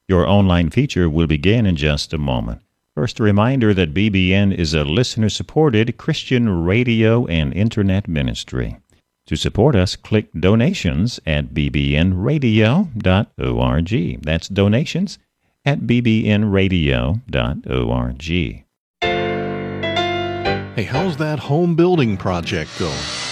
Your online feature will begin in just a moment. First, a reminder that BBN is a listener-supported Christian radio and internet ministry. To support us, click donations at bbnradio.org. That's donations at bbnradio.org. Hey, how's that home building project going?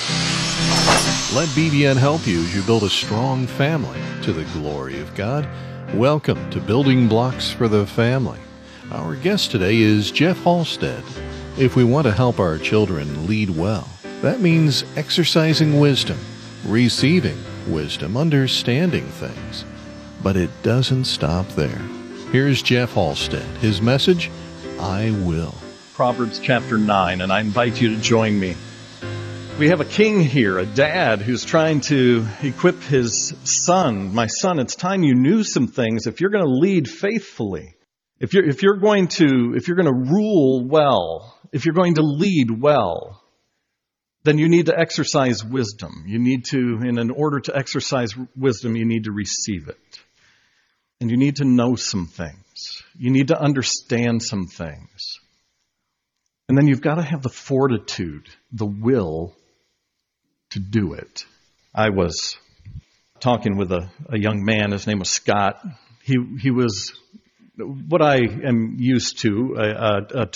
Let BBN help you as you build a strong family to the glory of God. Welcome to Building Blocks for the Family. Our guest today is Jeff Halstead. If we want to help our children lead well, that means exercising wisdom, receiving wisdom, understanding things. But it doesn't stop there. Here's Jeff Halstead. His message, I will. Proverbs chapter 9, and I invite you to join me. We have a king here, a dad, who's trying to equip his son. My son, it's time you knew some things if you're going to lead faithfully. If you're going to rule well, if you're going to lead well, then you need to exercise wisdom. You need to, in order to exercise wisdom, you need to receive it. And you need to know some things. You need to understand some things. And then you've got to have the fortitude, the will to do it. I was talking with a young man. His name was Scott. He was what I am used to, a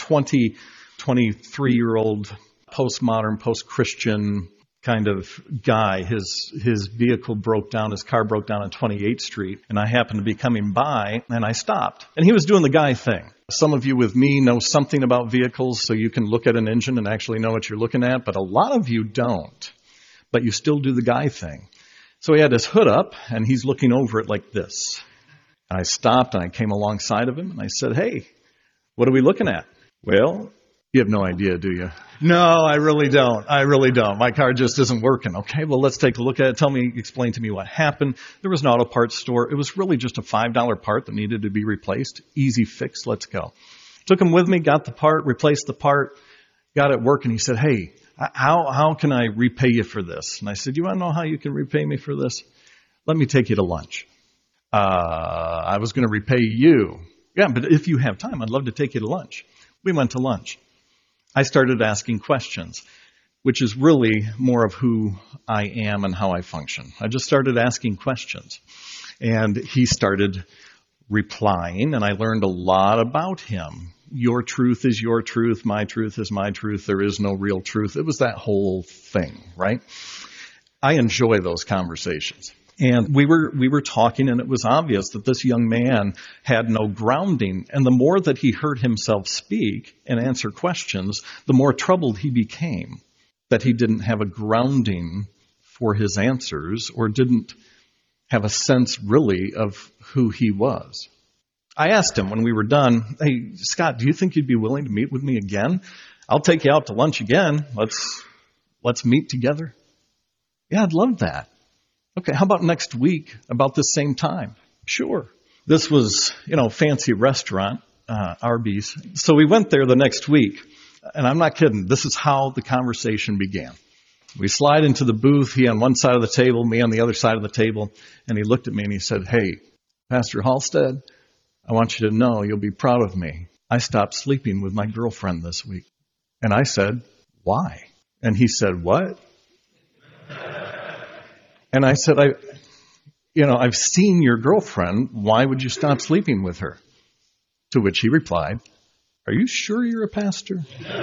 23-year-old postmodern, post-Christian kind of guy. His vehicle broke down. His car broke down on 28th Street. And I happened to be coming by, and I stopped. And he was doing the guy thing. Some of you with me know something about vehicles, so you can look at an engine and actually know what you're looking at. But a lot of you don't. But you still do the guy thing. So he had his hood up, and he's looking over it like this. And I stopped, and I came alongside of him, and I said, hey, what are we looking at? Well, you have no idea, do you? No, I really don't. My car just isn't working. Okay, well, let's take a look at it. Explain to me what happened. There was an auto parts store. It was really just a $5 part that needed to be replaced. Easy fix, let's go. Took him with me, got the part, replaced the part, got it working. He said, hey, how can I repay you for this? And I said, you want to know how you can repay me for this? Let me take you to lunch. I was going to repay you. Yeah, but if you have time, I'd love to take you to lunch. We went to lunch. I started asking questions, which is really more of who I am and how I function. I just started asking questions. And he started replying, and I learned a lot about him. Your truth is your truth. My truth is my truth. There is no real truth. It was that whole thing, right? I enjoy those conversations. And we were talking, and it was obvious that this young man had no grounding. And the more that he heard himself speak and answer questions, the more troubled he became. That he didn't have a grounding for his answers, or didn't have a sense really of who he was. I asked him when we were done, hey, Scott, do you think you'd be willing to meet with me again? I'll take you out to lunch again. Let's meet together. Yeah, I'd love that. Okay, how about next week, about this same time? Sure. This was, fancy restaurant, Arby's. So we went there the next week, and I'm not kidding. This is how the conversation began. We slide into the booth, he on one side of the table, me on the other side of the table, and he looked at me and he said, hey, Pastor Halstead, I want you to know you'll be proud of me. I stopped sleeping with my girlfriend this week. And I said, why? And he said, what? And I said, I've seen your girlfriend. Why would you stop sleeping with her? To which he replied, are you sure you're a pastor?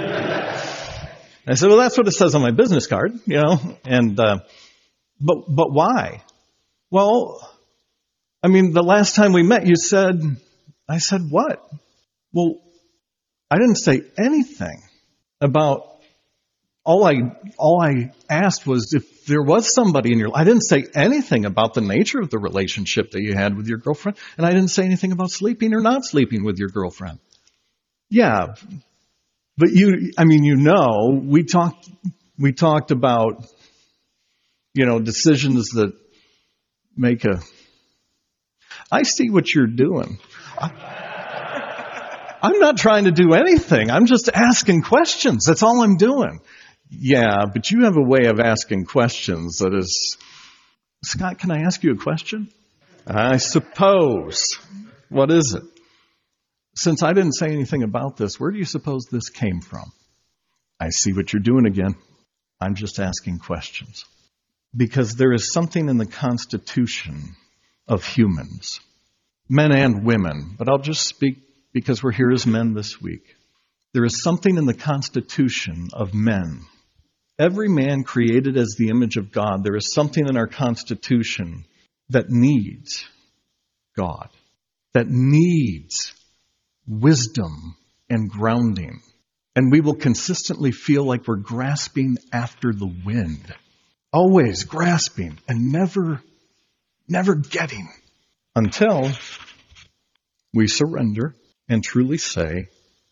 I said, well, that's what it says on my business card, and, but why? Well, the last time we met, I said, what? Well, I didn't say anything about, all I asked was if there was somebody in your life. I didn't say anything about the nature of the relationship that you had with your girlfriend, and I didn't say anything about sleeping or not sleeping with your girlfriend. Yeah, but we talked about, decisions that make I see what you're doing. I'm not trying to do anything. I'm just asking questions. That's all I'm doing. Yeah, but you have a way of asking questions that is, Scott, can I ask you a question? I suppose. What is it? Since I didn't say anything about this, where do you suppose this came from? I see what you're doing again. I'm just asking questions. Because there is something in the constitution of humans, men and women, but I'll just speak because we're here as men this week. There is something in the constitution of men. Every man created as the image of God, there is something in our constitution that needs God, that needs wisdom and grounding. And we will consistently feel like we're grasping after the wind. Always grasping and never getting. Until we surrender and truly say,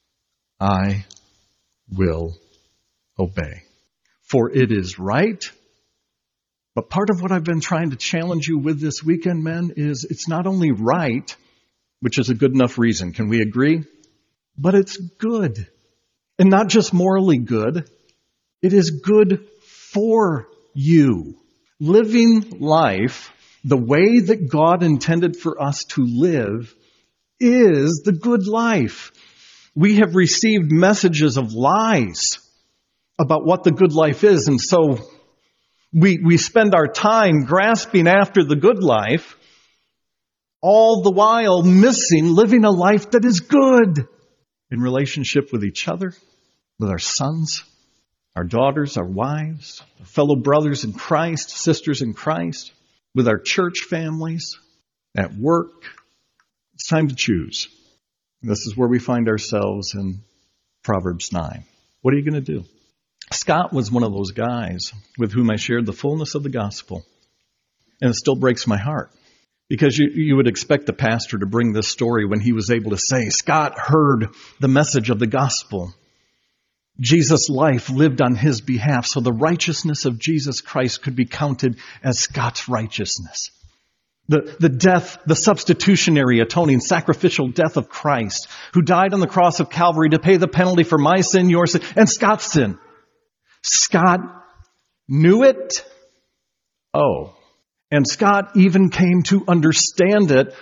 I will obey. For it is right. But part of what I've been trying to challenge you with this weekend, men, is it's not only right, which is a good enough reason. Can we agree? But it's good. And not just morally good. It is good for you. Living life the way that God intended for us to live is the good life. We have received messages of lies about what the good life is, and so we spend our time grasping after the good life, all the while missing living a life that is good in relationship with each other, with our sons, our daughters, our wives, our fellow brothers in Christ, sisters in Christ, with our church families, at work. It's time to choose. And this is where we find ourselves in Proverbs 9. What are you going to do? Scott was one of those guys with whom I shared the fullness of the gospel. And it still breaks my heart. Because you would expect the pastor to bring this story when he was able to say, Scott heard the message of the gospel. Jesus' life lived on his behalf, so the righteousness of Jesus Christ could be counted as Scott's righteousness. The death, the substitutionary, atoning, sacrificial death of Christ, who died on the cross of Calvary to pay the penalty for my sin, your sin, and Scott's sin. Scott knew it. Oh. And Scott even came to understand it.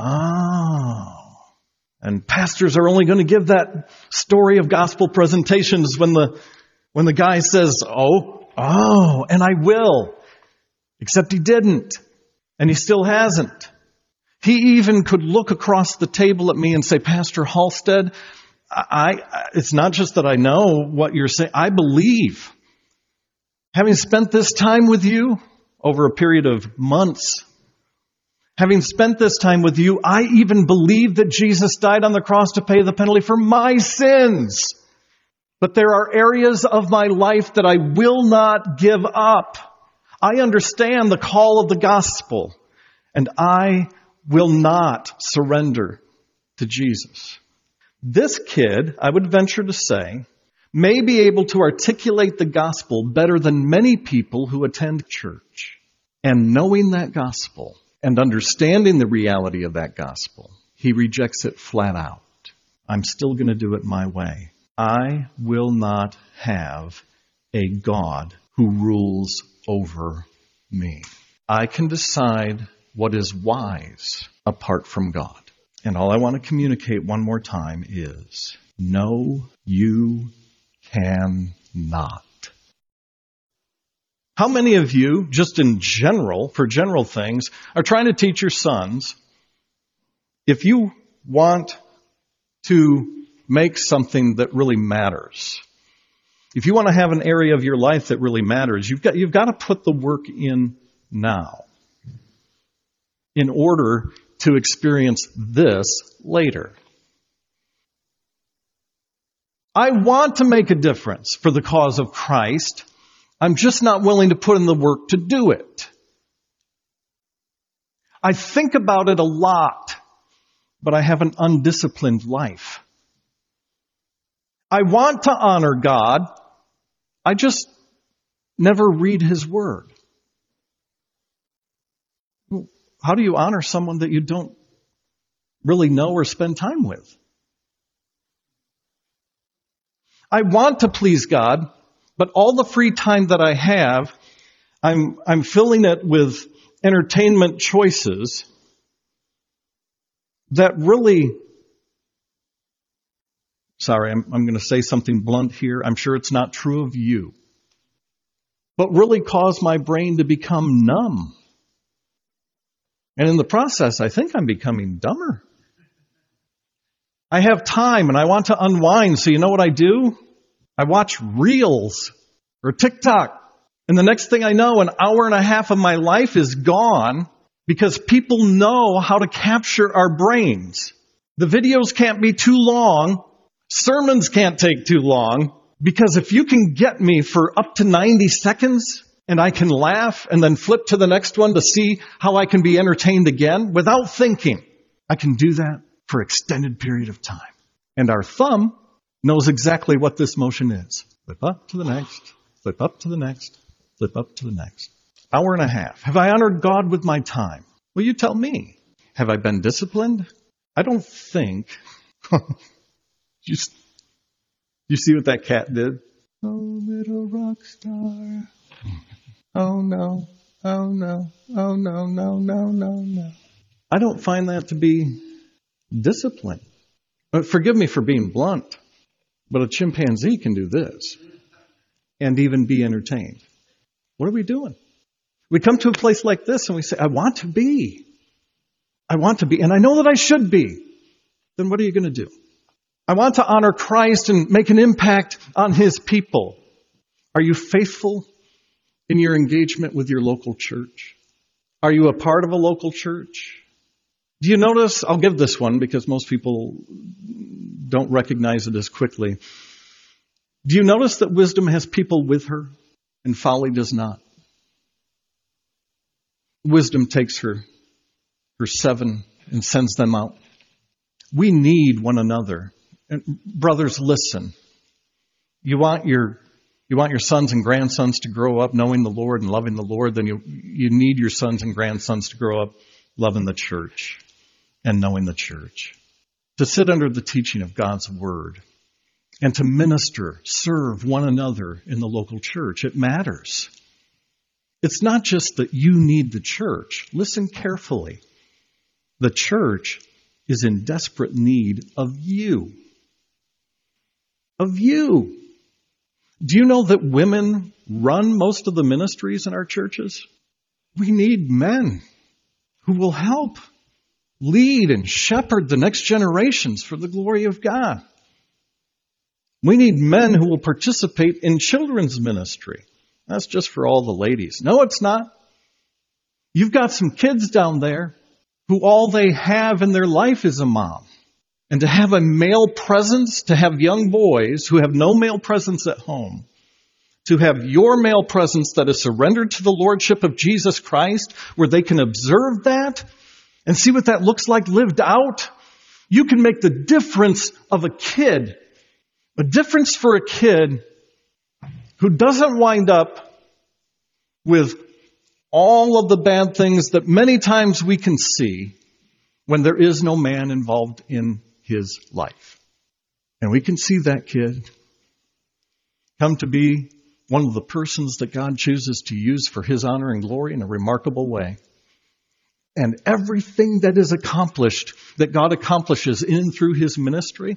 Oh. And pastors are only going to give that story of gospel presentations when the guy says, oh, and I will. Except he didn't. And he still hasn't. He even could look across the table at me and say, Pastor Halstead, it's not just that I know what you're saying. I believe. Having spent this time with you over a period of months, having spent this time with you, I even believe that Jesus died on the cross to pay the penalty for my sins. But there are areas of my life that I will not give up. I understand the call of the gospel, and I will not surrender to Jesus. This kid, I would venture to say, may be able to articulate the gospel better than many people who attend church. And knowing that gospel and understanding the reality of that gospel, he rejects it flat out. I'm still going to do it my way. I will not have a God who rules over me. I can decide what is wise apart from God. And all I want to communicate one more time is, no, you cannot. How many of you, just in general, for general things, are trying to teach your sons, if you want to make something that really matters, if you want to have an area of your life that really matters, you've got to put the work in now in order to experience this later. I want to make a difference for the cause of Christ. I'm just not willing to put in the work to do it. I think about it a lot, but I have an undisciplined life. I want to honor God. I just never read His Word. How do you honor someone that you don't really know or spend time with? I want to please God, but all the free time that I have, I'm filling it with entertainment choices that really, sorry, I'm going to say something blunt here. I'm sure it's not true of you, but really caused my brain to become numb. And in the process, I think I'm becoming dumber. I have time and I want to unwind, so you know what I do? I watch Reels or TikTok. And the next thing I know, an hour and a half of my life is gone because people know how to capture our brains. The videos can't be too long. Sermons can't take too long. Because if you can get me for up to 90 seconds and I can laugh and then flip to the next one to see how I can be entertained again without thinking, I can do that for an extended period of time. And our thumb knows exactly what this motion is. Flip up to the next, flip up to the next, flip up to the next. Hour and a half. Have I honored God with my time? Well, you tell me. Have I been disciplined? I don't think. You see what that cat did? Oh, little rock star. Oh, no. Oh, no. Oh, no, no, no, no, no. I don't find that to be discipline. Forgive me for being blunt, but a chimpanzee can do this and even be entertained. What are we doing? We come to a place like this and we say, I want to be. I want to be, and I know that I should be. Then what are you going to do? I want to honor Christ and make an impact on His people. Are you faithful in your engagement with your local church? Are you a part of a local church? Do you notice, I'll give this one because most people don't recognize it as quickly. Do you notice that wisdom has people with her and folly does not? Wisdom takes her 7 and sends them out. We need one another. And brothers, listen. You want your sons and grandsons to grow up knowing the Lord and loving the Lord, then you need your sons and grandsons to grow up loving the church and knowing the church. To sit under the teaching of God's Word and to minister, serve one another in the local church. It matters. It's not just that you need the church. Listen carefully. The church is in desperate need of you. Of you. Do you know that women run most of the ministries in our churches? We need men who will help lead and shepherd the next generations for the glory of God. We need men who will participate in children's ministry. That's just for all the ladies. No, it's not. You've got some kids down there who all they have in their life is a mom. And to have a male presence, to have young boys who have no male presence at home, to have your male presence that is surrendered to the Lordship of Jesus Christ, where they can observe that and see what that looks like lived out, you can make the difference of a kid. A difference for a kid who doesn't wind up with all of the bad things that many times we can see when there is no man involved in his life. And we can see that kid come to be one of the persons that God chooses to use for His honor and glory in a remarkable way. And everything that is accomplished, that God accomplishes in and through His ministry,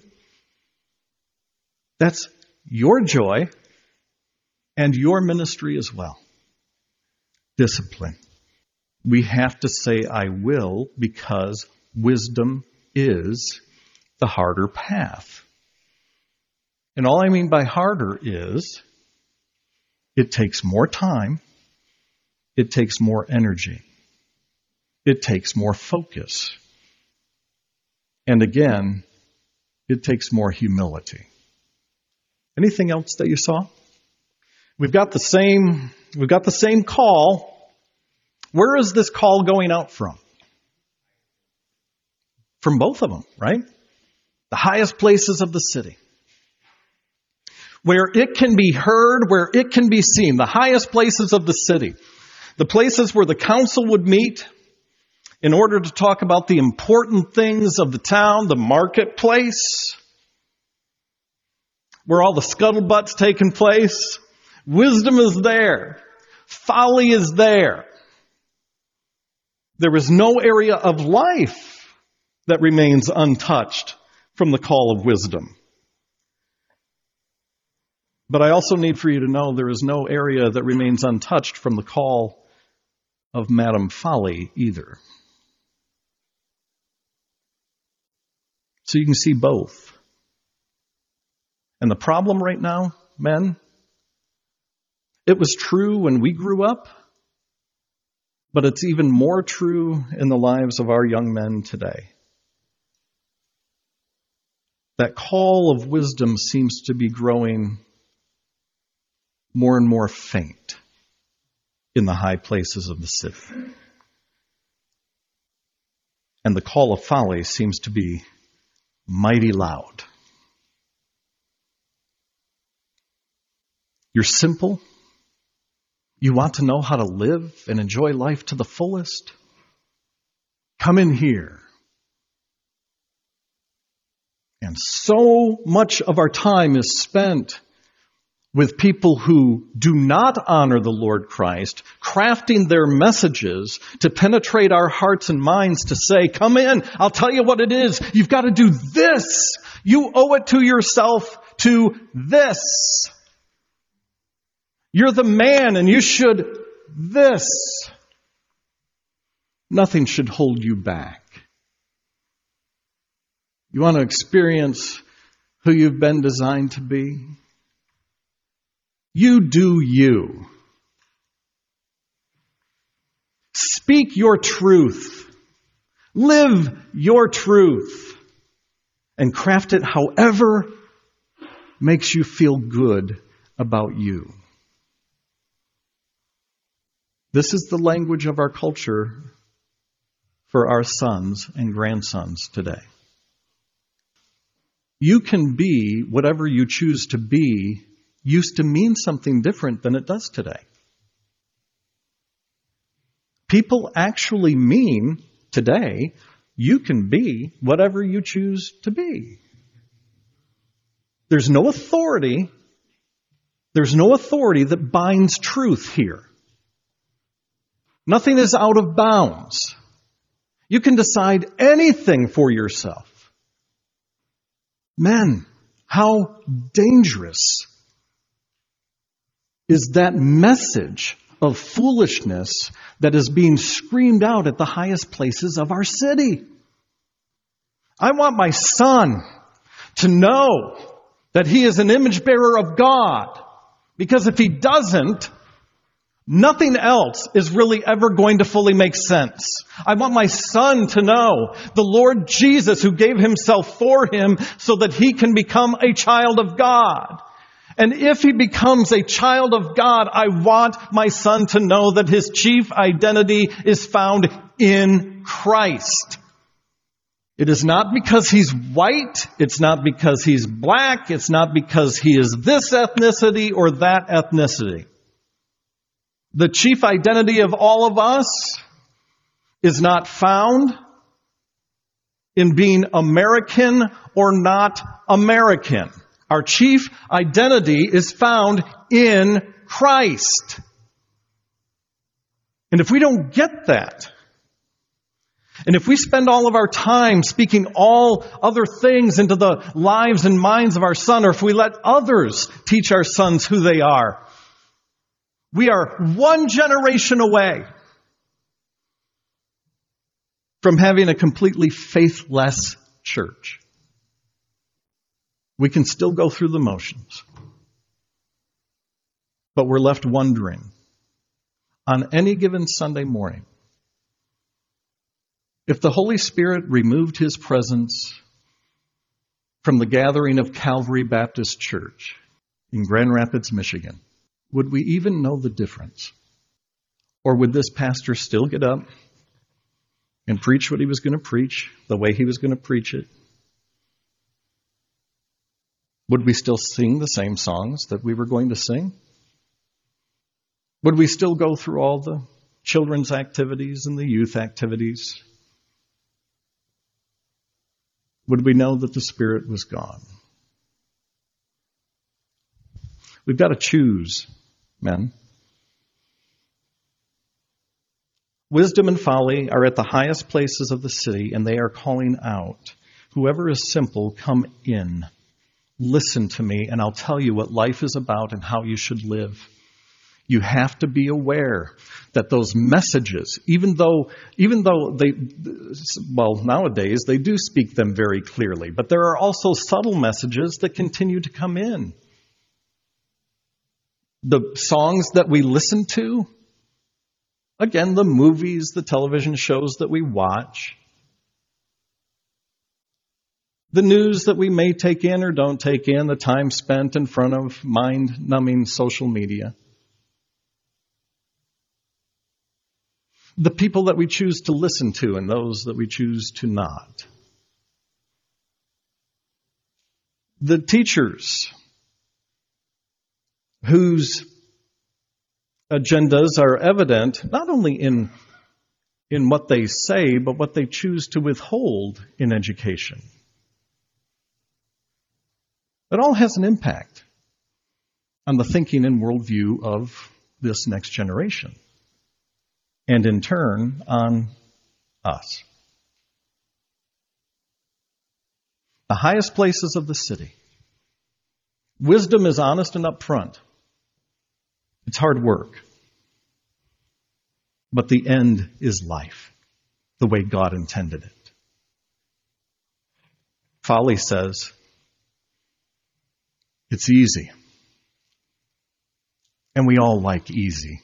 that's your joy and your ministry as well. Discipline. We have to say, I will, because wisdom is the harder path. And all I mean by harder is it takes more time, it takes more energy, it takes more focus, and again, it takes more humility. Anything else that you saw? We've got the same call. Where is this call going out from? From both of them, right? The highest places of the city. Where it can be heard, where it can be seen. The highest places of the city. The places where the council would meet in order to talk about the important things of the town, the marketplace, where all the scuttlebutt's taking place. Wisdom is there. Folly is there. There is no area of life that remains untouched from the call of wisdom. But I also need for you to know there is no area that remains untouched from the call of Madame Folly either. So you can see both. And the problem right now, men, it was true when we grew up, but it's even more true in the lives of our young men today. That call of wisdom seems to be growing more and more faint in the high places of the city. And the call of folly seems to be mighty loud. You're simple. You want to know how to live and enjoy life to the fullest? Come in here. And so much of our time is spent with people who do not honor the Lord Christ, crafting their messages to penetrate our hearts and minds to say, come in, I'll tell you what it is. You've got to do this. You owe it to yourself to this. You're the man and you should this. Nothing should hold you back. You want to experience who you've been designed to be? You do you. Speak your truth. Live your truth. And craft it however makes you feel good about you. This is the language of our culture for our sons and grandsons today. You can be whatever you choose to be used to mean something different than it does today. People actually mean today, you can be whatever you choose to be. There's no authority that binds truth here. Nothing is out of bounds. You can decide anything for yourself. Men, how dangerous is that message of foolishness that is being screamed out at the highest places of our city. I want my son to know that he is an image bearer of God, because if he doesn't, nothing else is really ever going to fully make sense. I want my son to know the Lord Jesus who gave himself for him so that he can become a child of God. And if he becomes a child of God, I want my son to know that his chief identity is found in Christ. It is not because he's white. It's not because he's black. It's not because he is this ethnicity or that ethnicity. The chief identity of all of us is not found in being American or not American. Our chief identity is found in Christ. And if we don't get that, and if we spend all of our time speaking all other things into the lives and minds of our son, or if we let others teach our sons who they are, we are one generation away from having a completely faithless church. We can still go through the motions, but we're left wondering on any given Sunday morning, if the Holy Spirit removed his presence from the gathering of Calvary Baptist Church in Grand Rapids, Michigan, would we even know the difference? Or would this pastor still get up and preach what he was going to preach, the way he was going to preach it? Would we still sing the same songs that we were going to sing? Would we still go through all the children's activities and the youth activities? Would we know that the Spirit was gone? We've got to choose, men. Wisdom and folly are at the highest places of the city, and they are calling out, "Whoever is simple, come in. Listen to me, and I'll tell you what life is about and how you should live." You have to be aware that those messages, even though they, well, nowadays they do speak them very clearly, but there are also subtle messages that continue to come in. The songs that we listen to, again, the movies, the television shows that we watch, the news that we may take in or don't take in, the time spent in front of mind-numbing social media, the people that we choose to listen to and those that we choose to not, the teachers whose agendas are evident not only in what they say, but what they choose to withhold in education. It all has an impact on the thinking and worldview of this next generation, and in turn on us. The highest places of the city. Wisdom is honest and upfront. It's hard work. But the end is life, the way God intended it. Folly says, it's easy. And we all like easy.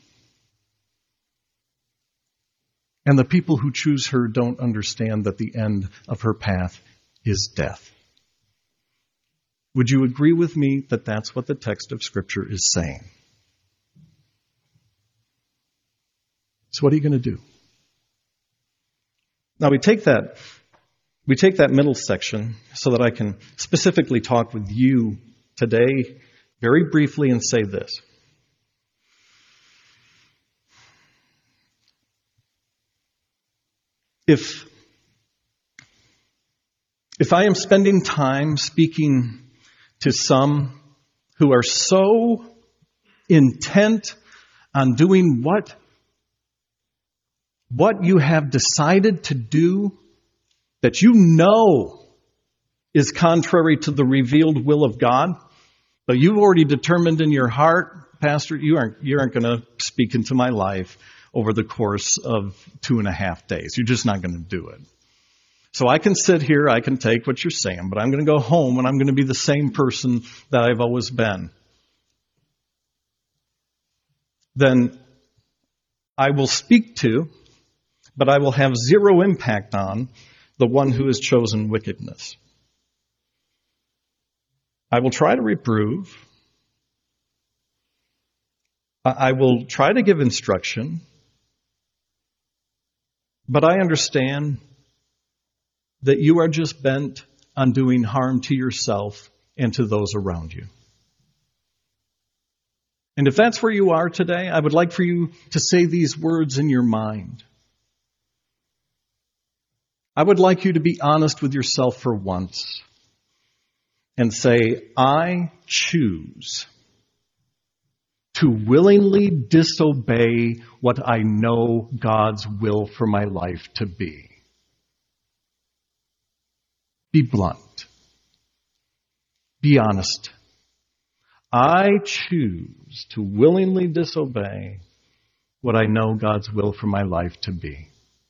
And the people who choose her don't understand that the end of her path is death. Would you agree with me that that's what the text of Scripture is saying? So what are you going to do? Now we take that middle section so that I can specifically talk with you today very briefly and say this. If I am spending time speaking to some who are so intent on doing what you have decided to do that you know is contrary to the revealed will of God, but you've already determined in your heart, Pastor, you aren't going to speak into my life over the course of 2.5 days. You're just not going to do it. So I can sit here, I can take what you're saying, but I'm going to go home and I'm going to be the same person that I've always been. Then I will speak to, but I will have zero impact on the one who has chosen wickedness. I will try to reprove. I will try to give instruction. But I understand that you are just bent on doing harm to yourself and to those around you. And if that's where you are today, I would like for you to say these words in your mind. I would like you to be honest with yourself for once and say, I choose to willingly disobey what I know God's will for my life to be. Be blunt. Be honest. I choose to willingly disobey what I know God's will for my life to be.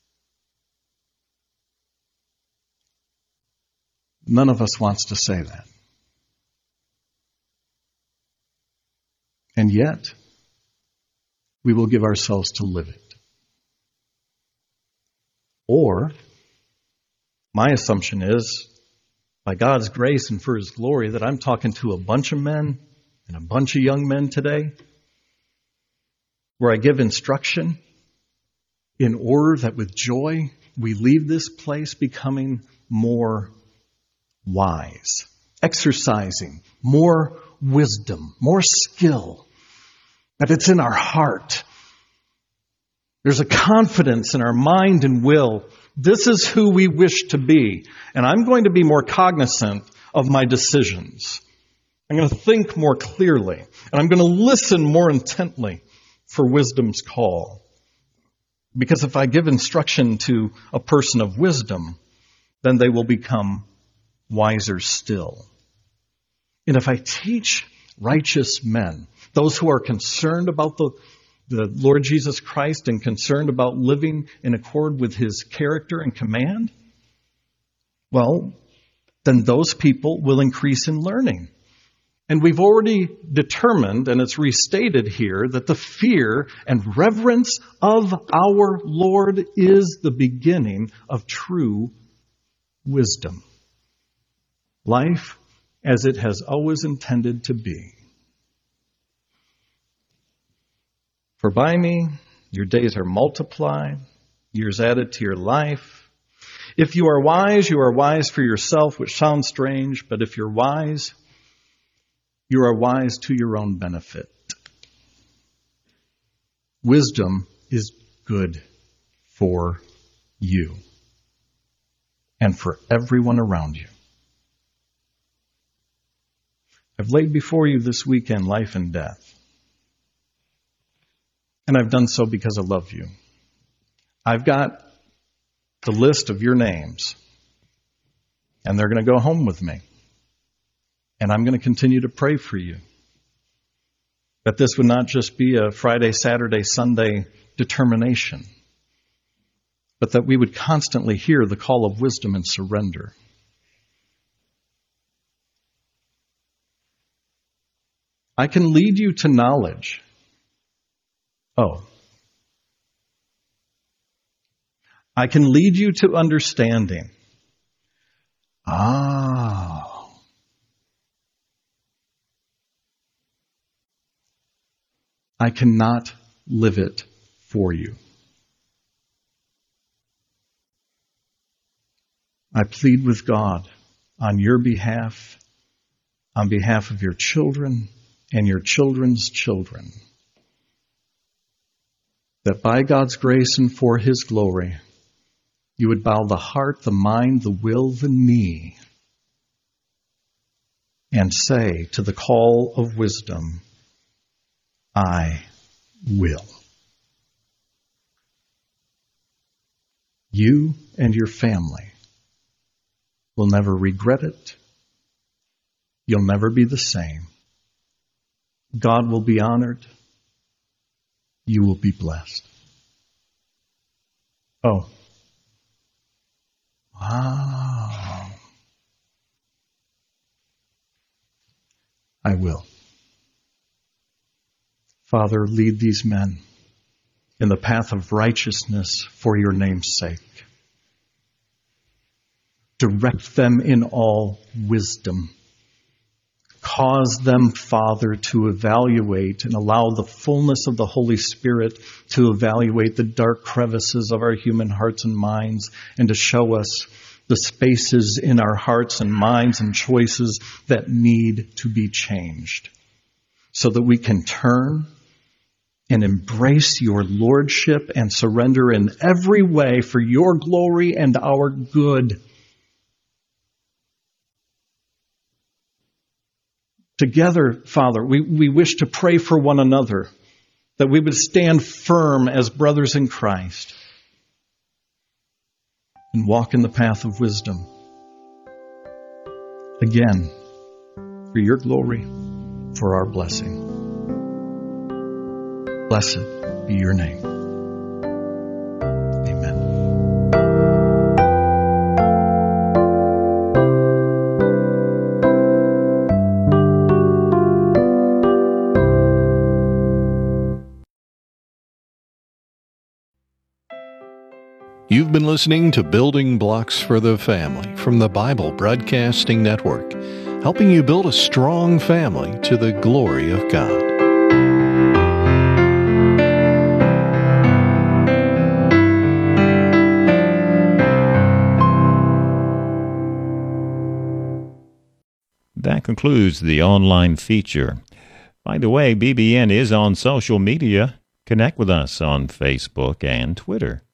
None of us wants to say that. And yet, we will give ourselves to live it. Or, my assumption is, by God's grace and for His glory, that I'm talking to a bunch of men and a bunch of young men today, where I give instruction in order that with joy we leave this place becoming more wise, exercising more wisdom, more skill, that it's in our heart. There's a confidence in our mind and will. This is who we wish to be. And I'm going to be more cognizant of my decisions. I'm going to think more clearly. And I'm going to listen more intently for wisdom's call. Because if I give instruction to a person of wisdom, then they will become wiser still. And if I teach righteous men, those who are concerned about the Lord Jesus Christ and concerned about living in accord with his character and command, well, then those people will increase in learning. And we've already determined, and it's restated here, that the fear and reverence of our Lord is the beginning of true wisdom. Life as it has always intended to be. For by me your days are multiplied, years added to your life. If you are wise for yourself, which sounds strange, but if you're wise, you are wise to your own benefit. Wisdom is good for you and for everyone around you. I've laid before you this weekend life and death. And I've done so because I love you. I've got the list of your names. And they're going to go home with me. And I'm going to continue to pray for you. That this would not just be a Friday, Saturday, Sunday determination. But that we would constantly hear the call of wisdom and surrender. I can lead you to knowledge. I can lead you to understanding. I cannot live it for you. I plead with God on your behalf, on behalf of your children and your children's children, that by God's grace and for his glory, you would bow the heart, the mind, the will, the knee, and say to the call of wisdom, I will. You and your family will never regret it. You'll never be the same. God will be honored. You will be blessed. Wow. I will. Father, lead these men in the path of righteousness for your name's sake. Direct them in all wisdom. Cause them, Father, to evaluate and allow the fullness of the Holy Spirit to evaluate the dark crevices of our human hearts and minds and to show us the spaces in our hearts and minds and choices that need to be changed so that we can turn and embrace your lordship and surrender in every way for your glory and our good. Together, Father, we wish to pray for one another, that we would stand firm as brothers in Christ and walk in the path of wisdom. Again, for your glory, for our blessing. Blessed be your name. Amen. You've been listening to Building Blocks for the Family from the Bible Broadcasting Network, helping you build a strong family to the glory of God. That concludes the online feature. By the way, BBN is on social media. Connect with us on Facebook and Twitter.